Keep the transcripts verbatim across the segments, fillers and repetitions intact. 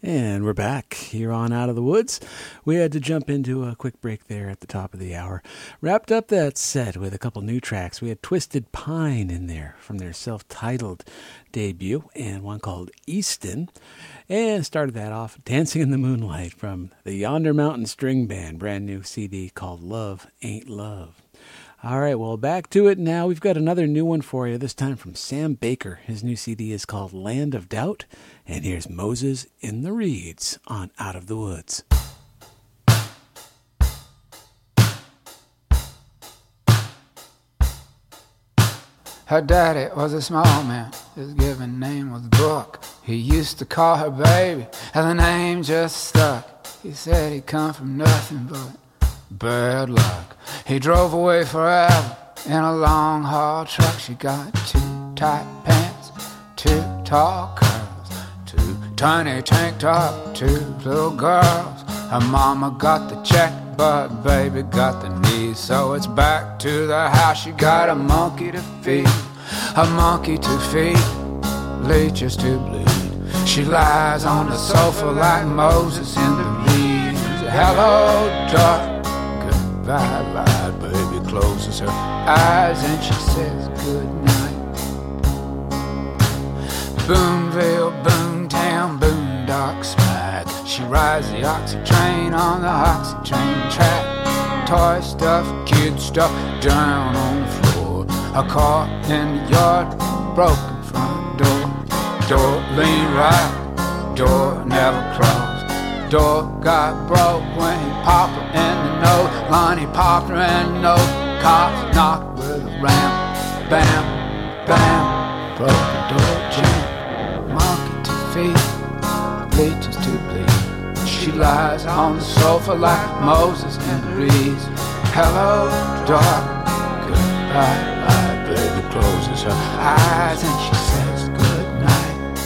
And we're back here on Out of the Woods. We had to jump into a quick break there at the top of the hour. Wrapped up that set with a couple new tracks. We had Twisted Pine in there from their self-titled debut and one called Easton. And started that off Dancing in the Moonlight from the Yonder Mountain String Band, brand new C D called Love Ain't Love. All right, well, back to it now. We've got another new one for you, this time from Sam Baker. His new C D is called Land of Doubt. And here's Moses in the Reeds on Out of the Woods. Her daddy was a small man, his given name was Brooke. He used to call her baby, and the name just stuck. He said he'd come from nothing but bad luck. He drove away forever in a long haul truck. She got two tight pants, two tall curls, two tiny tank top, two little girls. Her mama got the check, but baby got the knees. So it's back to the house. She got a monkey to feed, a monkey to feed, leeches to bleed. She lies on the sofa like Moses in the reeds. Hello, dark, goodbye, light. Baby closes her eyes and she says goodnight. Boonville, Boontown, Boondock smack. She rides the oxy train on the oxy train track. Toy stuff, kid stuff down on the floor. A car in the yard, broken front door. Door lean right, door never closed. Door got broke when he popped her in the nose. Lonnie popped her in the nose. Cops knocked with a ram. Bam, bam, broke the door jam. Monkey to feed, leeches to bleed. She lies on the sofa like Moses in the reeds. Hello, dark, goodbye, light. Baby closes her eyes and she says goodnight.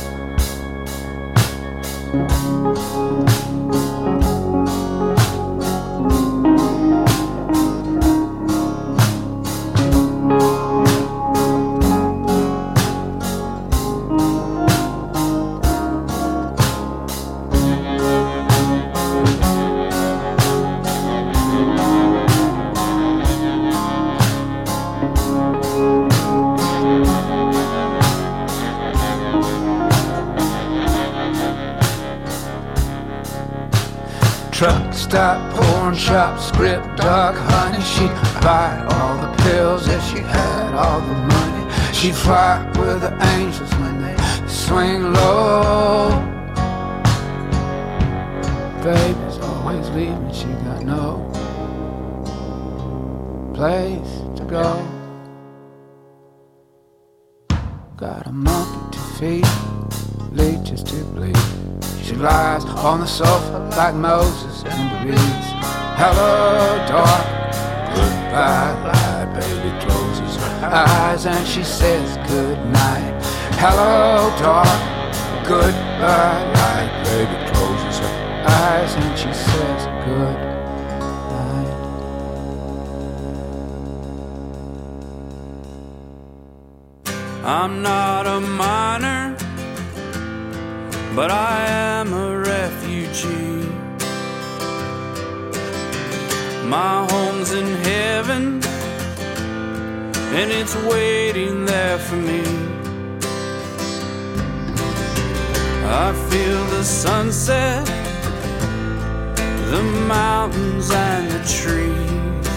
Truck stop, porn shop, script dog, honey. She'd buy all the pills if she had all the money. She'd fly with the angels when they swing low. Baby's always leaving, she got no place to go. Got a monkey to feed, leeches to bleed. She lies on the sofa like Moses in the reeds. Hello, dark, goodbye, light. Baby closes her eyes and she says goodnight. Hello, dark, goodbye, light. Baby closes her eyes and she says goodnight. I'm not a miner, but I am a refugee. My home's in heaven, and it's waiting there for me. I feel the sunset, the mountains and the trees.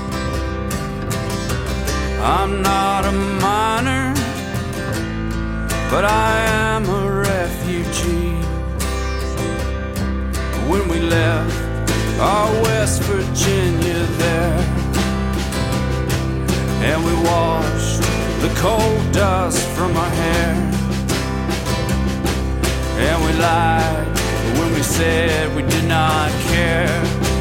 I'm not a miner, but I am a refugee. When we left our West Virginia there, and we washed the cold dust from our hair, and we lied when we said we did not care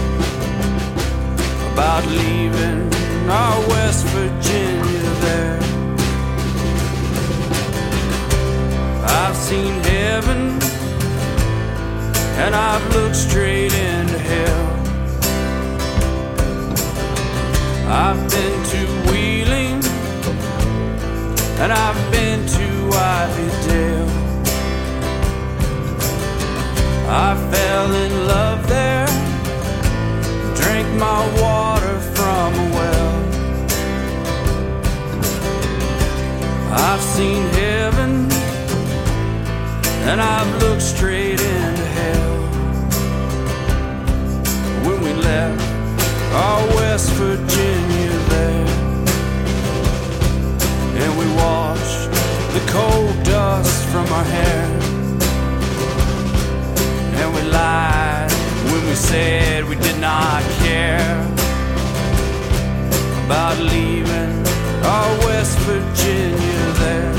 about leaving our West Virginia there. I've seen heaven, and I've looked straight into hell. I've been to Wheeling, and I've been to Ivydale. I fell in love there, drank my water from a well. I've seen heaven, and I've looked straight into hell. When we left our West Virginia there, and we washed the cold dust from our hair, and we lied when we said we did not care about leaving our West Virginia there.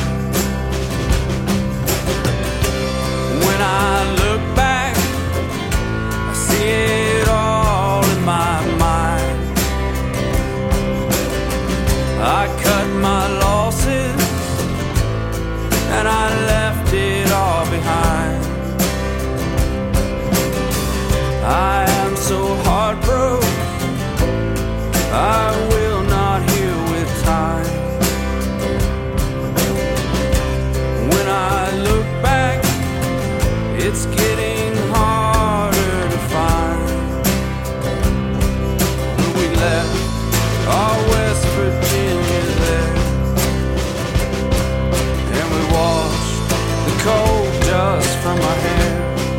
When I look back, I see it all in my mind. I cut my losses and I left it all behind. I am so heartbroken, I will not heal with time. When I look back, it's getting harder to find. We left our West Virginia there, and we washed the cold dust from our hair.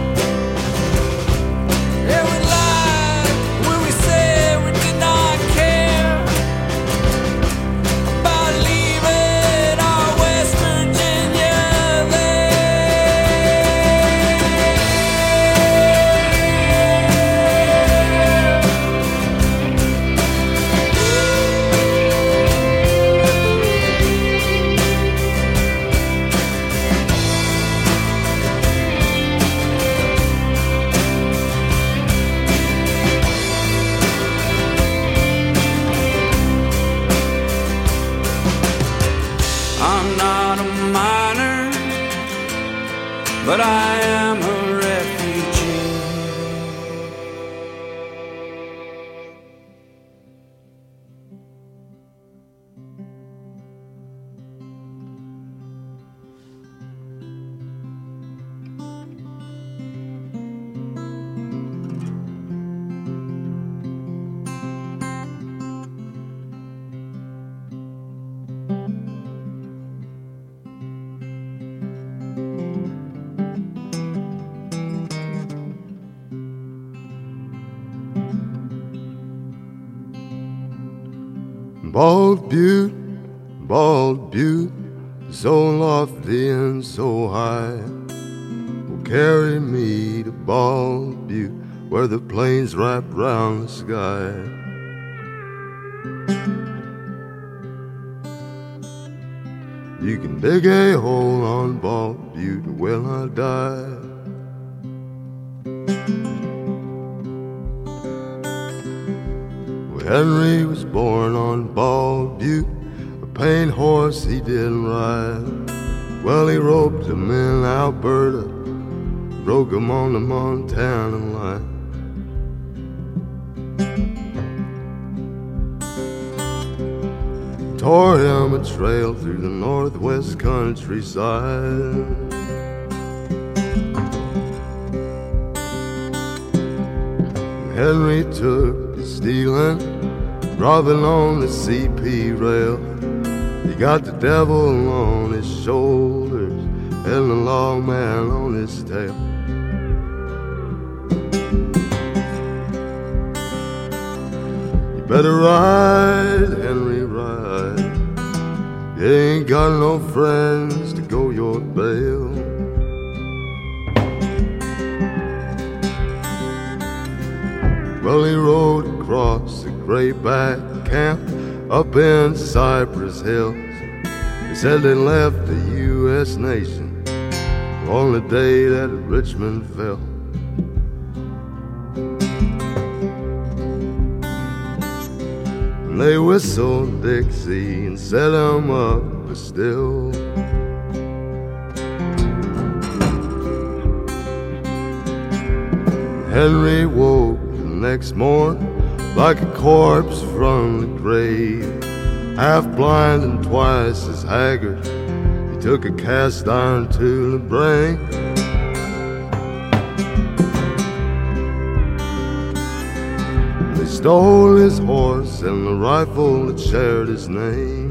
And we lied when we said we did not care about leaving our West Virginia I'm not a miner, but I am a refugee. Bald Butte, Bald Butte, so lofty and so high, will carry me to Bald Butte, where the plains wrap round the sky. You can dig a hole on Bald Butte, will I die? Henry was born on Bald Butte, a paint horse he didn't ride. Well, he roped him in Alberta, broke him on the Montana line. Tore him a trail through the northwest countryside. Henry took to stealing, robbing on the C P rail. He got the devil on his shoulders and the lawman on his tail. You better ride, Henry, ride. You ain't got no friends to go your bail. Well, he rode across the Grayback camp up in Cypress Hills. He said they left the U S nation on the day that Richmond fell. And they whistled Dixie and set him up for still. Henry woke next morn like a corpse from the grave, half blind and twice as haggard. He took a cast iron to the brain. stole his horse and the rifle that shared his name.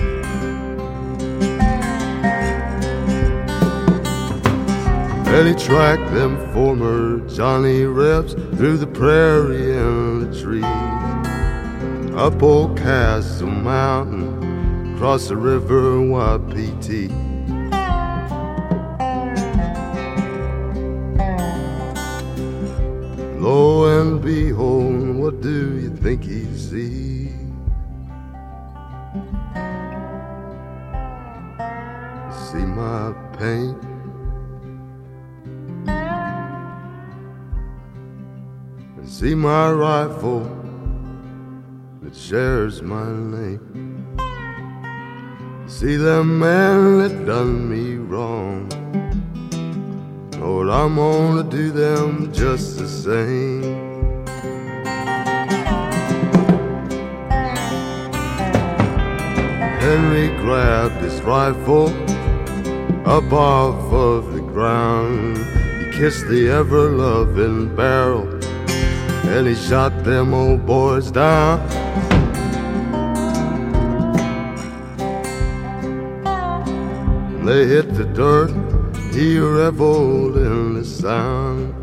And he tracked them former Johnny Rebs through the prairie and the trees, up Old Castle Mountain, across the river Wapiti. Lo and behold, what do you think he sees? See my pain, and see my rifle that shares my name. See the man that done me wrong, Lord, I'm gonna do them just the same. Henry grabbed his rifle up off of the ground. He kissed the ever-loving barrel and he shot them old boys down. They hit the dirt, he reveled in the sound.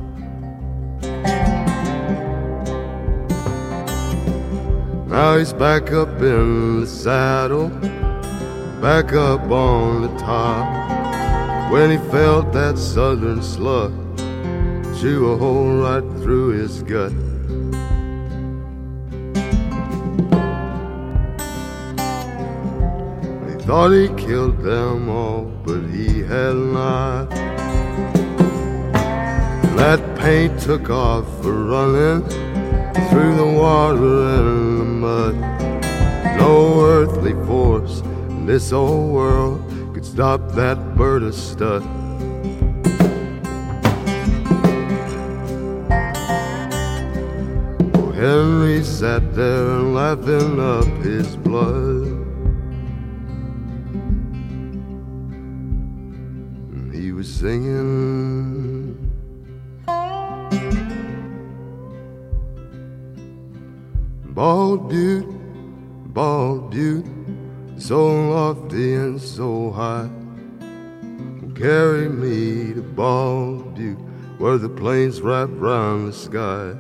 Now he's back up in the saddle, back up on the top, when he felt that southern slug chew a hole right through his gut. He thought he killed them all, but he had not. That paint took off for running through the water and the mud. No earthly force in this old world could stop that bird of stud. Oh, Henry sat there laughing up his blood. And he was singing, Bald Butte, Bald Butte, so lofty and so high, carry me to Bald Butte, where the plains wrap round the sky.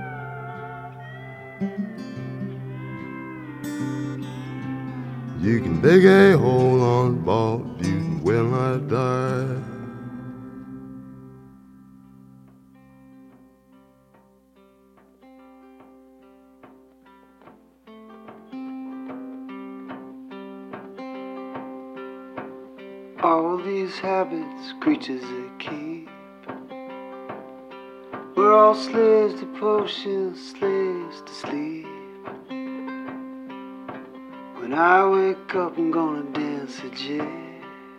You can dig a hole on Bald Butte when I die. All these habits, creatures that keep, we're all slaves to potions, slaves to sleep. When I wake up, I'm gonna dance a jig,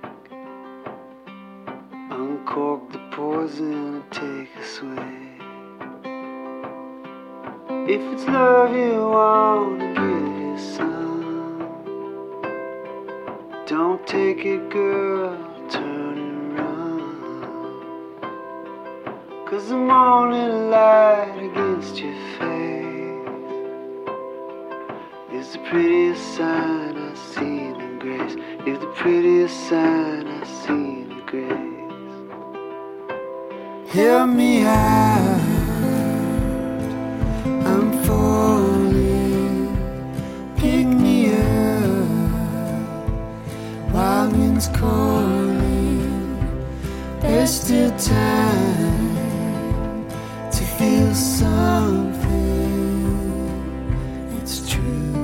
uncork the poison and take a swig. If it's love you want to give you some, don't take it, girl, turn and run. 'Cause the morning light against your face is the prettiest sign I've seen in grace. Is the prettiest sign I've seen in grace. Hear me out, I'm falling, pick me up. Wild winds calling, there's still time to feel something. It's true.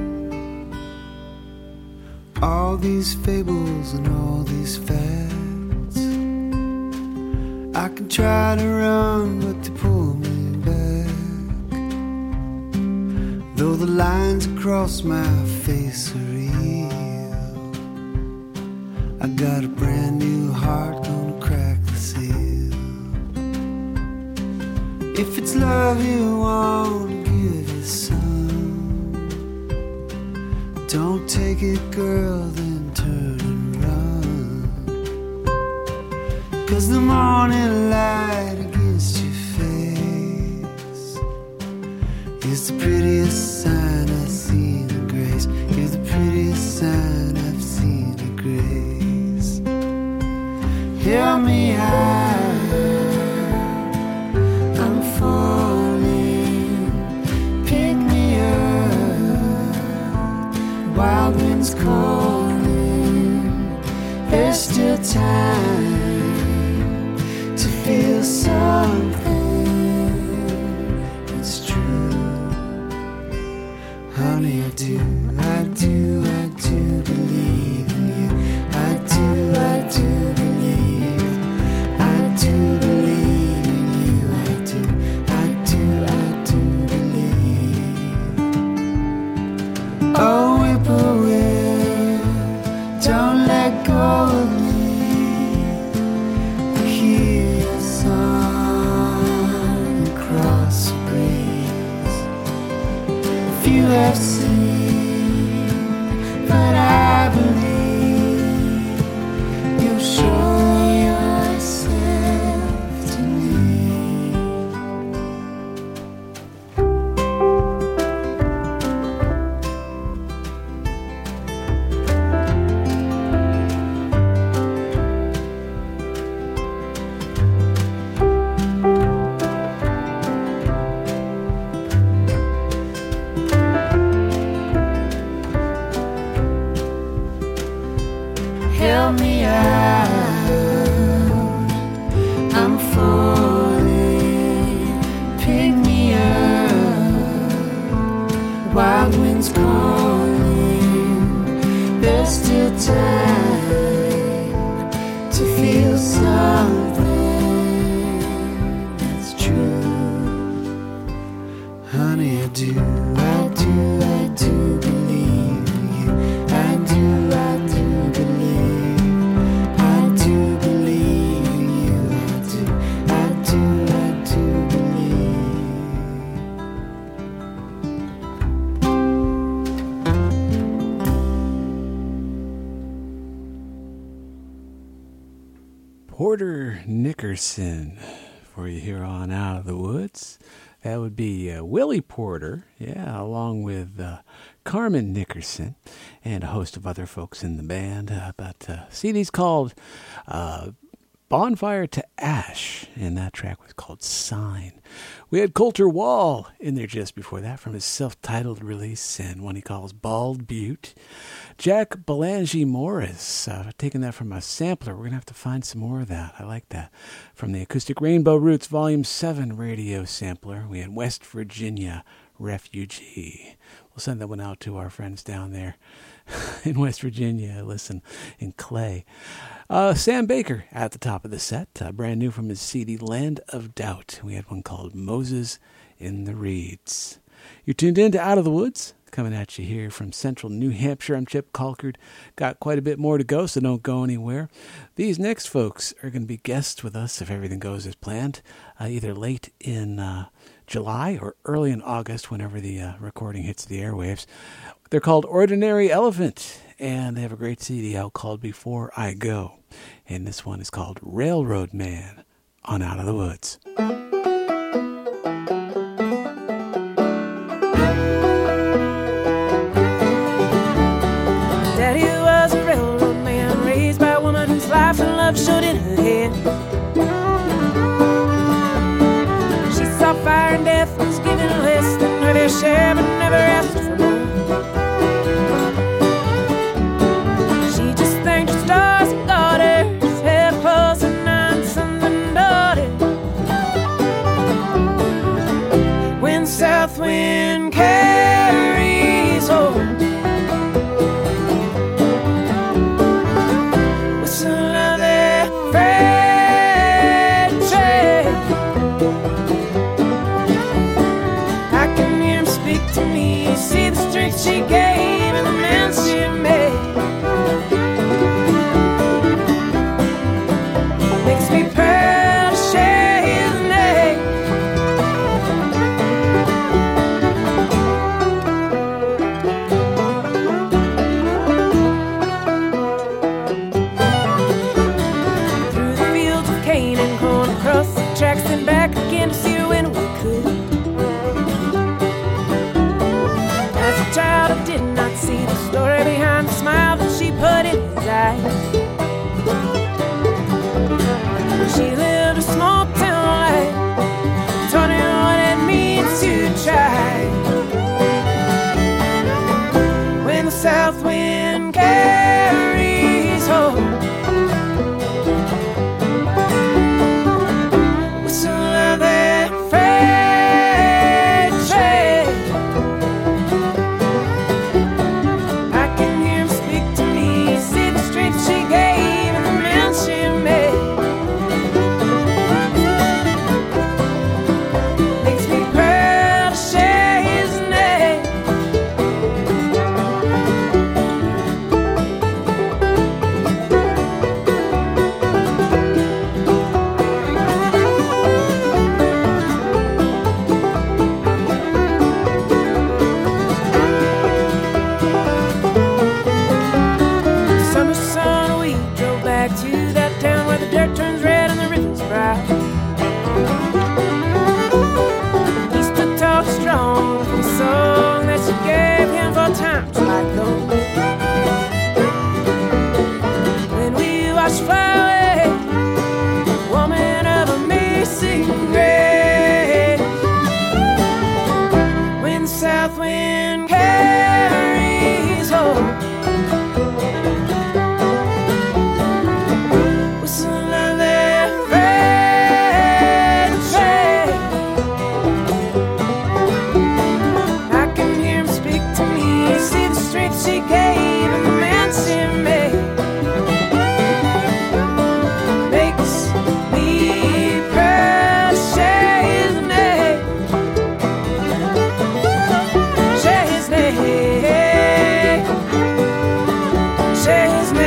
All these fables and all these facts, I can try to run, but they pull me back. Though the lines across my face are real, I got a brand new heart gonna crack the seal. If it's love you want, give it some. Don't take it, girl, then turn and run. 'Cause the morning light against your face is the feel something that's true. Honey, I do, I do, I do believe in you. I do, I do believe. I do believe in you. I do, I do, I do believe. Oh, whippoorwill, don't let go of me. I hear your song across the breeze. If you have seen, but I believe you'll show yourself to me. Help me out, I'm falling. Pick me up, wild winds calling. There's still time to feel something that's true. Honey, I do, I do, I do believe in you. I do, I do believe. I do believe in you. I do, I do, I do believe. Porter Nickerson for you here on Out of the Woods. That would be uh, Willie Porter, yeah, along with uh, Carmen Nickerson and a host of other folks in the band. Uh, but uh, C D's called uh, Bonfire to Ash, and that track was called Sign. We had Coulter Wall in there just before that from his self-titled release and one he calls Bald Butte. Jack Belangi Morris, uh, taking that from a sampler. We're going to have to find some more of that. I like that. From the Acoustic Rainbow Roots Volume seven radio sampler, we had West Virginia Refugee. We'll send that one out to our friends down there in West Virginia. Listen, in Clay. Uh, Sam Baker at the top of the set, uh, brand new from his C D Land of Doubt. We had one called Moses in the Reeds. You're tuned in to Out of the Woods, coming at you here from central New Hampshire. I'm Chip Colkard. Got quite a bit more to go, so don't go anywhere. These next folks are going to be guests with us if everything goes as planned, uh, either late in uh, July or early in August, whenever the uh, recording hits the airwaves. They're called Ordinary Elephant, and they have a great C D out called Before I Go. And this one is called Railroad Man on Out of the Woods. Daddy was a railroad man, raised by a woman whose life and love showed in her head. She saw fire and death, was given less than her fair share, but never asked for more. She just thanked her stars and daughters, held close and nine sons and daughters. passing grace. When the south wind carries hope, whistle of their freight train, I can hear him speak to me, see the strength she gave and the man she made. Makes me proud to share his name, share his name, share his name.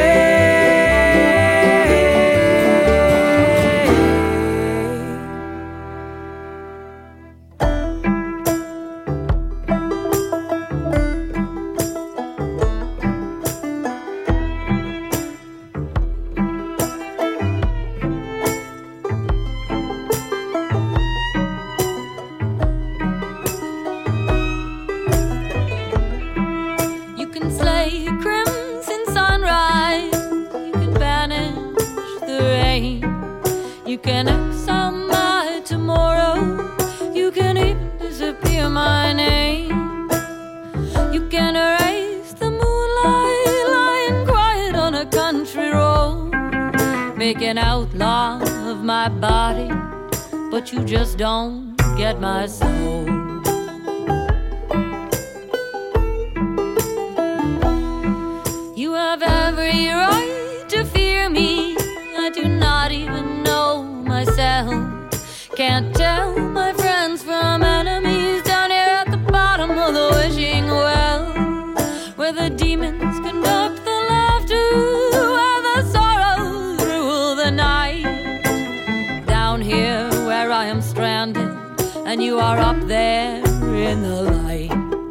You can slay a crimson sunrise, you can banish the rain, you can exile my tomorrow, you can even disappear my name. You can erase the moonlight lying quiet on a country road, make an outlaw of my body, but you just don't get my soul. You have every right to fear me. I do not even know myself. Can't tell my friends from enemies down here at the bottom of the wishing well, where the demons conduct the laughter, where the sorrows rule the night. Down here where I am stranded, and you are up there in the light.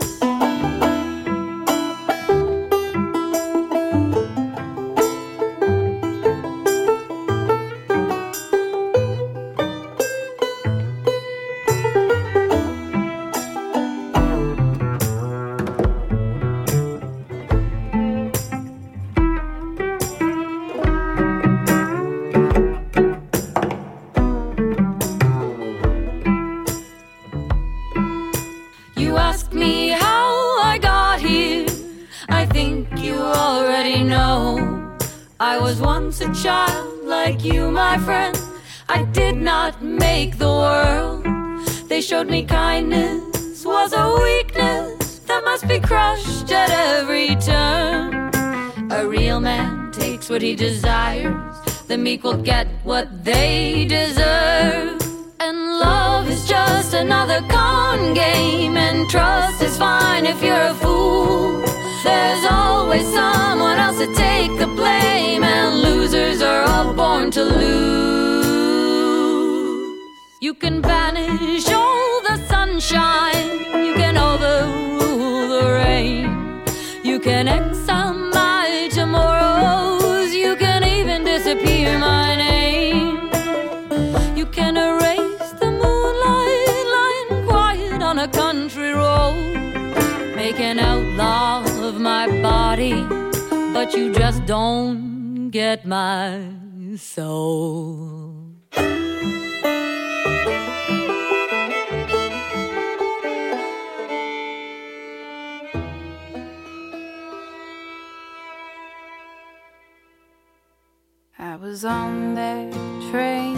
You ask me how I got here, I think you already know. I was once a child like you, my friend. I did not make the world. They showed me kindness was a weakness that must be crushed at every turn. A real man takes what he desires, the meek will get what they deserve. And love is just another con game, and trust is fine if you're a fool. There's always someone else to take the blame, and losers are all born to lose. You can banish all the sunshine, you can overrule the rain, you can exile my tomorrows, you can even disappear my name. You can erase the moonlight lying quiet on a country road, make an outlaw of my body, but you just don't get my soul. I was on that train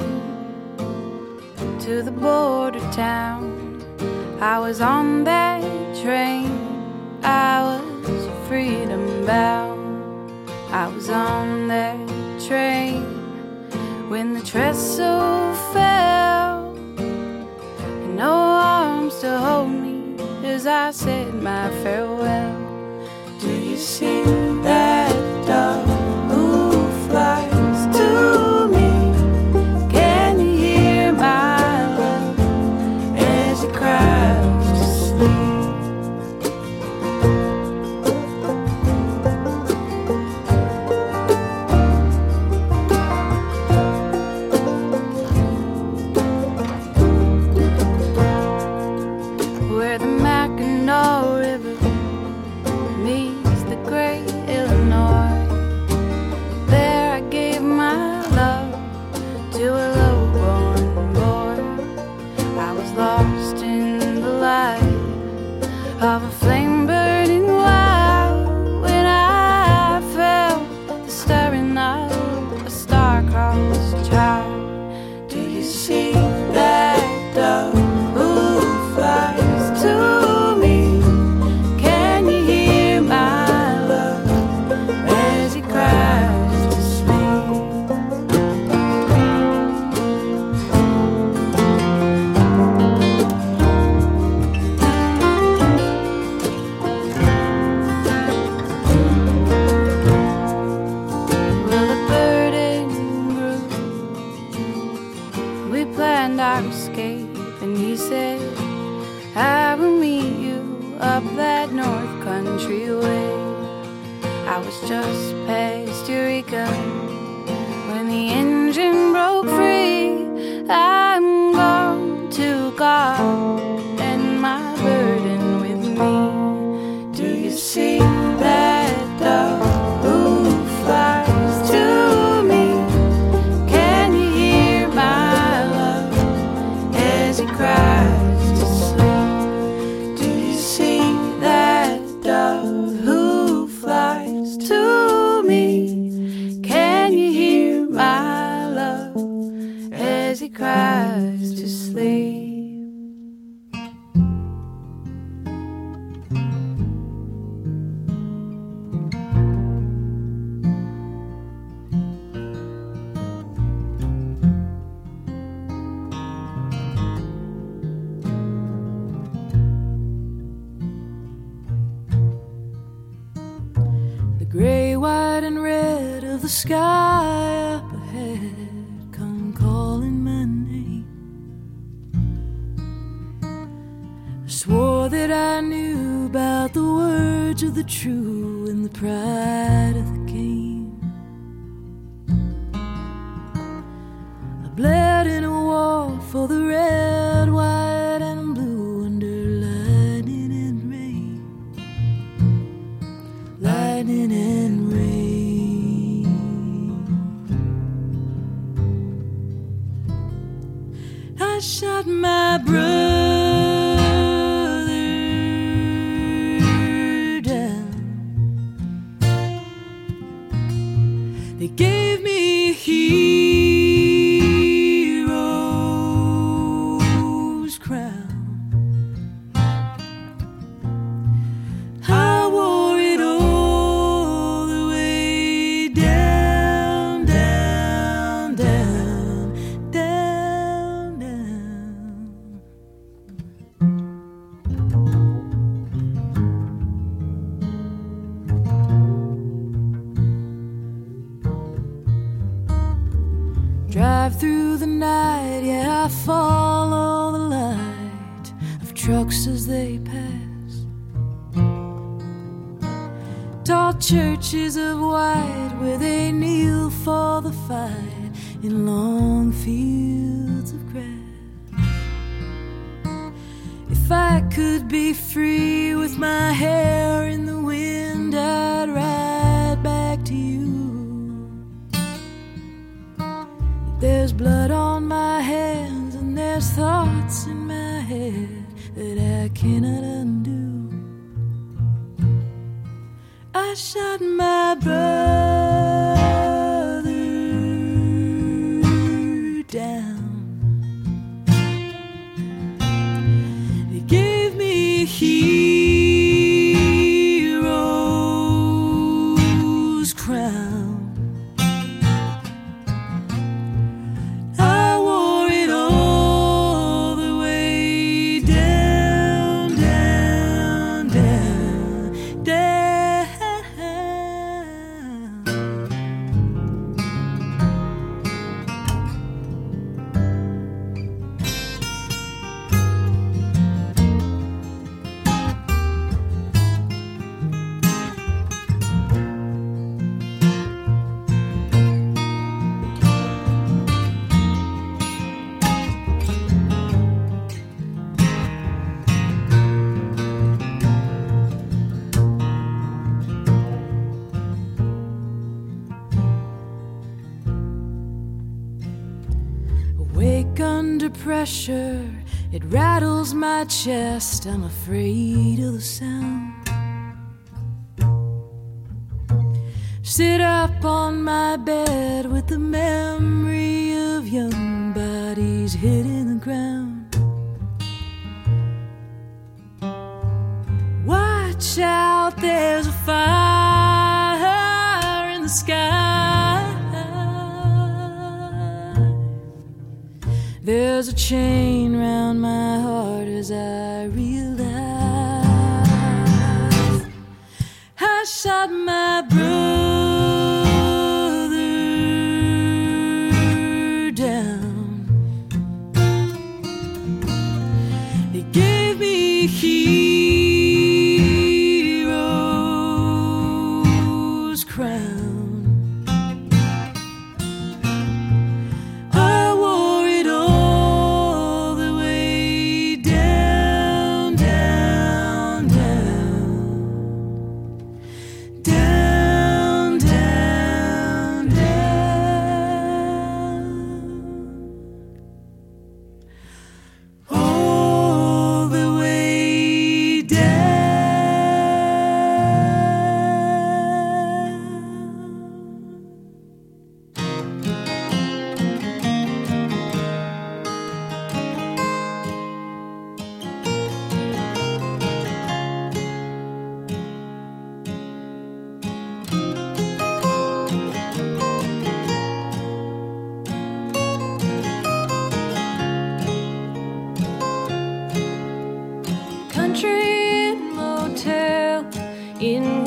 to the border town. I was on that train, I was freedom bound. I was on that train when the trestle fell, and no arms to hold me as I said my farewell. Do you see that dove who flies to me? Can you hear my love as it cries to sleep? Where the Mackinac River planned our escape, and he said, I will meet you up that North Country way. I was just past Eureka when the engine broke free. I'm gone to God and my burden with me. Do you see that dove who flies to me? Can you hear my love as he cries to sleep? Do you see that dove who flies to me? Can you hear my love as he cries to sleep? Gray, white, and red of the sky up ahead come calling my name. I swore that I knew about the words of the true and the pride of the game. I bled in a war for the red, white, and blue under lightning and rain. Lightning and rain. I shot my brother down. They gave me a hero's crown. I wore it all the way down, down, down, down, down. Drive through the night, yeah, I follow the light of trucks as they pass. Tall churches of white where they kneel for the fight in long fields of grass. If I could be free with my hair in the wind, I'd ride back to you. There's blood on my hands and there's thoughts in my head that I cannot undo. I shot my brother down. They gave me a hero's crown. I wore it all the way down, down, down, down. Awake under pressure, it rattles my chest. I'm afraid of the sound. Sit up on my bed with the memory of young bodies hitting the ground. Watch out, there's a fire in the sky. There's a chain round my heart as I realize I shot my brother down.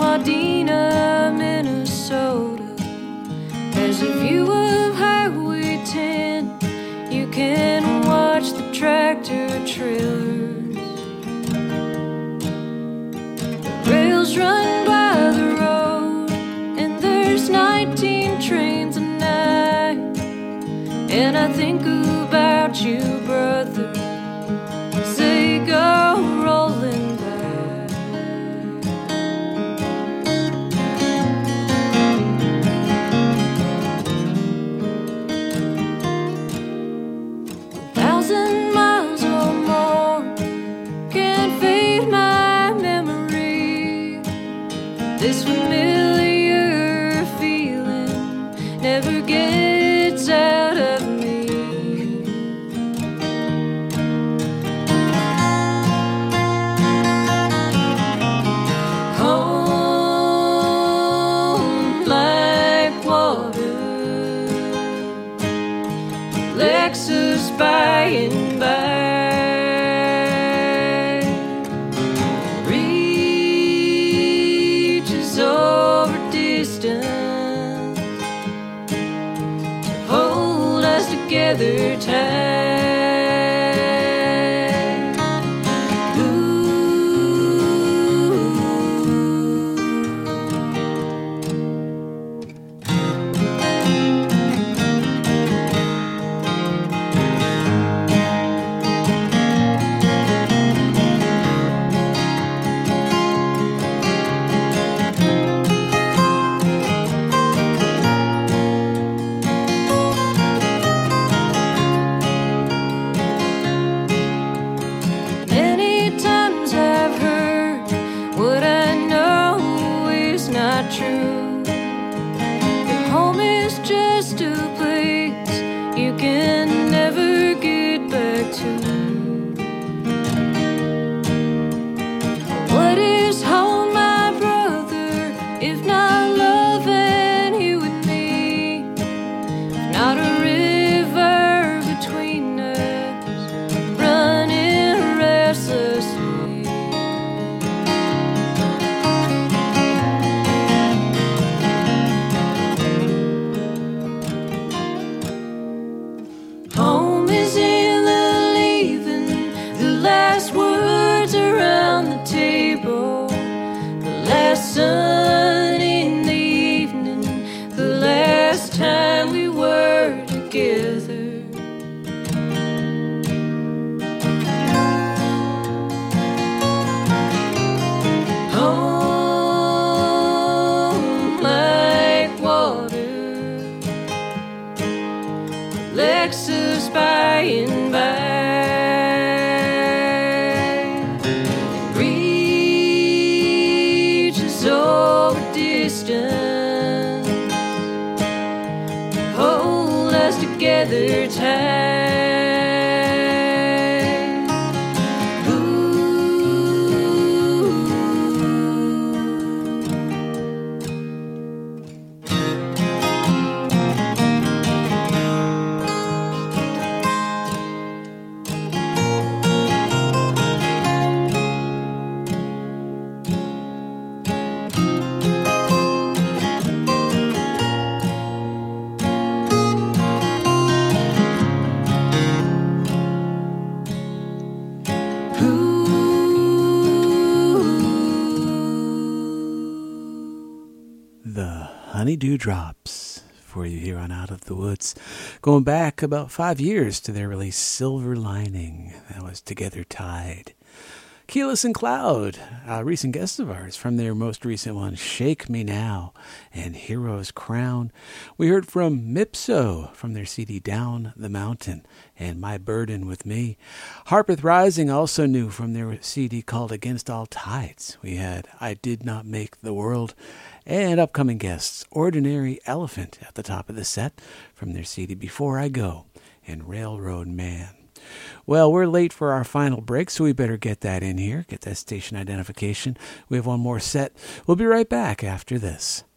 Modena, Minnesota. There's a view of Highway ten. You can watch the tractor trailers. The rails run by the road, and there's nineteen trains a night. And I think about you, brother, as they go rolling by. A thousand miles or more can't fade my memory. This familiar feeling never gets out of me. Home like water, Lexus by and by reaches over distance to hold us together tight. Many times I've heard what I know is not true. That home is just a place you can never get back to. What is home, my brother, if not love and you and me? If not a river between us, running restlessly. Home is in the leaving, the last words around the table, the last sun in the evening, the last time we were together. Home like water, Lexus by and by reaches over distance to hold us together tight. The Honey Dewdrops for you here on Out of the Woods. Going back about five years to their release Silver Lining. That was Together Tied. Keyless and Cloud, a recent guest of ours from their most recent one, Shake Me Now, and Hero's Crown. We heard from Mipso from their C D Down the Mountain, and My Burden with Me. Harpeth Rising, also new from their C D called Against All Tides. We had I Did Not Make the World, and upcoming guests, Ordinary Elephant at the top of the set from their C D Before I Go, and Railroad Man. Well, we're late for our final break, so we better get that in here, get that station identification. We have one more set. We'll be right back after this.